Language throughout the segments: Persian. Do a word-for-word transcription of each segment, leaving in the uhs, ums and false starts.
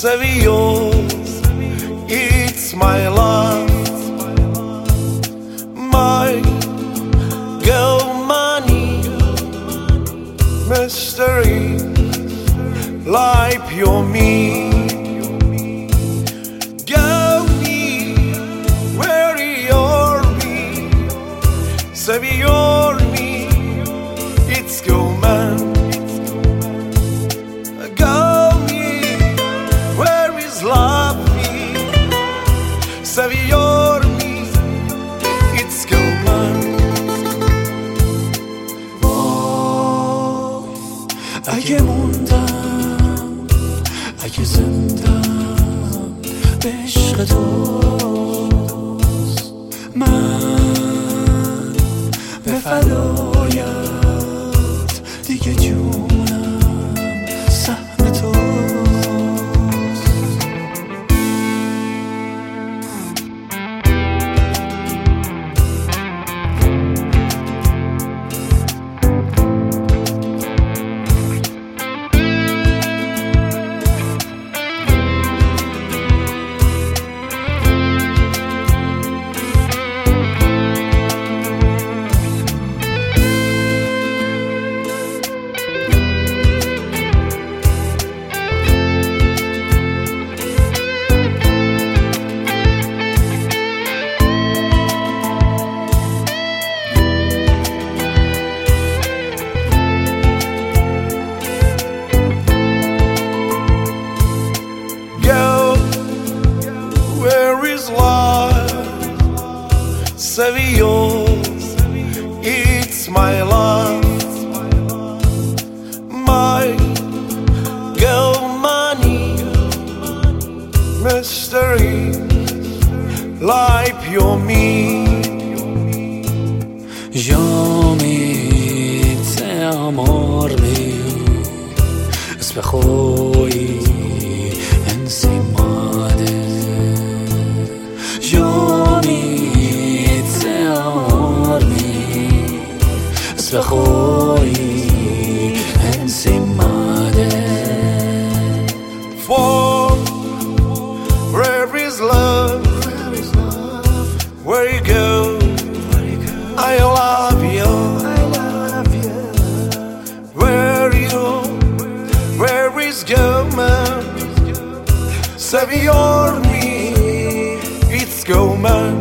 seviyoruz. It's my love, my girl money, mystery, like you're me. Go me, where you're me, seviyor me, it's go man. Go me, where is love me, seviyor me, it's go man. Oh, اگه موندم، اگه زندم به عشق توست، من به فدایت دیگه جونم سهم توست. Seviyoruz, it's my love, my girl money, mystery, like you're me. Jag mitt amor mi اسم خوی انسیماده Jag mitt amor mi اسم خوی انسیماده For where is love, where you go, I love you. Where you, where is go man, seviyor me, it's go man.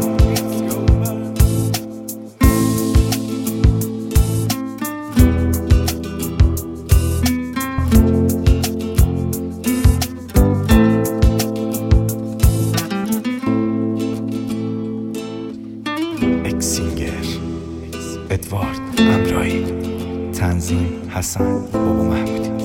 اکسینگر ادوارد امرایی، تنظیم حسن بابا محمودی.